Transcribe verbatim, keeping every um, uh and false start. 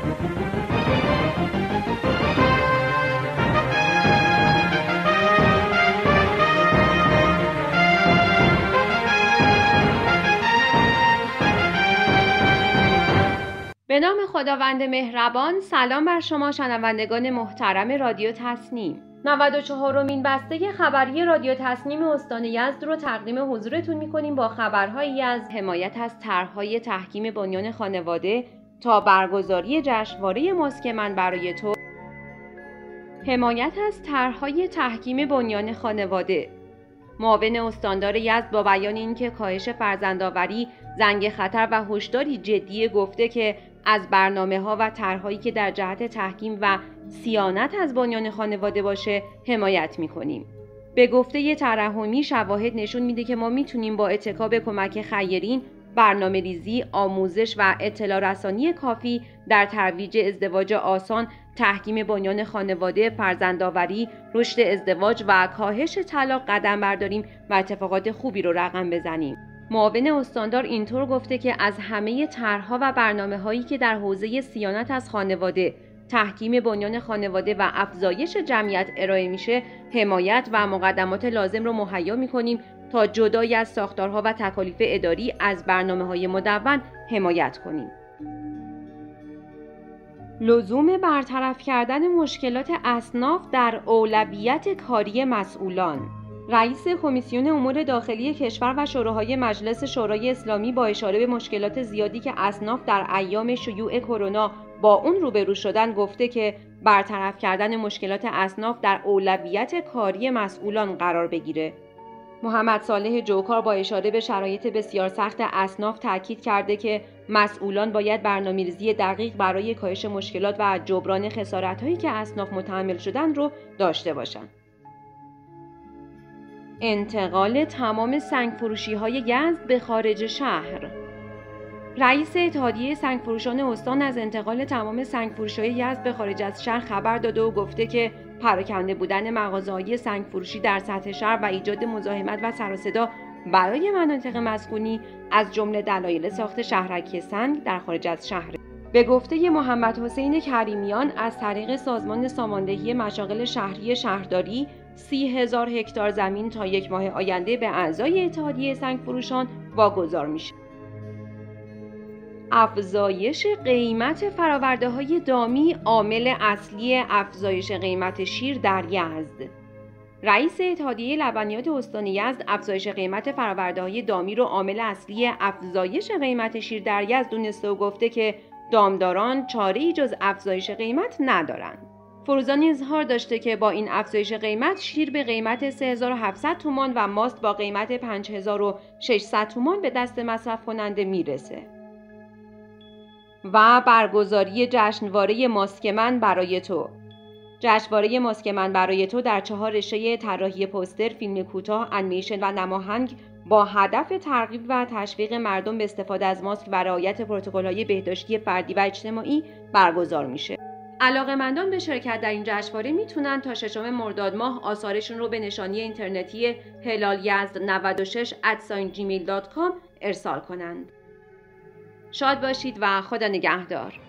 به نام خداوند مهربان. سلام بر شما شنوندگان محترم رادیو تصنیم. نود و چهارمین بسته خبری رادیو تصنیم استان یزد رو تقدیم حضورتون می‌کنیم با خبرهایی از حمایت از طرح‌های تحکیم بنیان خانواده تا برگزاری جشنواره ماسک من برای تو. حمایت از طرح‌های تحکیم بنیان خانواده. معاون استاندار یزد با بیان اینکه کاهش فرزندآوری زنگ خطر و هشداری جدی گفته که از برنامه‌ها و طرح‌هایی که در جهت تحکیم و صیانت از بنیان خانواده باشه حمایت می‌کنیم. به گفته ترحمی شواهد نشون میده که ما میتونیم با اتکا به کمک خیرین، برنامه‌ریزی، آموزش و اطلاع رسانی کافی در ترویج ازدواج آسان، تحکیم بنیان خانواده، فرزندآوری، رشد ازدواج و کاهش طلاق قدم برداریم و اتفاقات خوبی رو رقم بزنیم. معاون استاندار اینطور گفته که از همه طرح‌ها و برنامه‌هایی که در حوزه صیانت از خانواده، تحکیم بنیان خانواده و افزایش جمعیت ارائه میشه، حمایت و مقدمات لازم رو مهیا می‌کنیم تا جدای از ساختارها و تکالیف اداری از برنامه‌های مدون حمایت کنیم. لزوم برطرف کردن مشکلات اصناف در اولویت کاری مسئولان. رئیس کمیسیون امور داخلی کشور و شوراهای مجلس شورای اسلامی با اشاره به مشکلات زیادی که اصناف در ایام شیوع کرونا با اون روبرو شدن گفته که برطرف کردن مشکلات اصناف در اولویت کاری مسئولان قرار بگیره. محمد صالح جوکار با اشاره به شرایط بسیار سخت اصناف تاکید کرده که مسئولان باید برنامه‌ریزی دقیق برای کاهش مشکلات و جبران خسارت‌هایی که اصناف متحمل شدن رو داشته باشند. انتقال تمام سنگفروشی‌های یزد به خارج شهر. رئیس اتحادیه سنگفروشان استان از انتقال تمام سنگفروشی‌های یزد به خارج از شهر خبر داده و گفته که پراکنده بودن مغازه‌های سنگفروشی در سطح شهر و ایجاد مزاحمت و سر و صدا برای مناطق مسکونی از جمله دلایل ساخت شهرک سنگ در خارج از شهر. به گفته محمد حسین کریمیان از طریق سازمان ساماندهی مشاغل شهری شهرداری، سی هزار هکتار زمین تا یک ماه آینده به اعضای اتحادیه سنگفروشان واگذار میشه. افزایش قیمت فرآورده‌های دامی عامل اصلی افزایش قیمت شیر در یزد. رئیس اتحادیه لبنیات استان یزد افزایش قیمت فرآورده‌های دامی رو عامل اصلی افزایش قیمت شیر در یزد دونسته و گفته که دامداران چاره‌ای جز افزایش قیمت ندارند. فروزانی اظهار داشته که با این افزایش قیمت شیر به قیمت سه هزار و هفتصد تومان و ماست با قیمت پنج هزار و ششصد تومان به دست مصرف کننده میرسه. و برگزاری جشنواره ماسک من برای تو. جشنواره ماسک من برای تو در چهار رشته طراحی پوستر، فیلم کوتاه، انیمیشن و نماهنگ با هدف ترغیب و تشویق مردم به استفاده از ماسک و رعایت پروتکل‌های بهداشتی فردی و اجتماعی برگزار میشه. علاقه‌مندان به شرکت در این جشنواره میتونن تا ششم مرداد ماه آثارشون رو به نشانی اینترنتی هلال یزد نود و شش ات جیمیل دات کام ارسال کنند. شاد باشید و خدا نگهدار.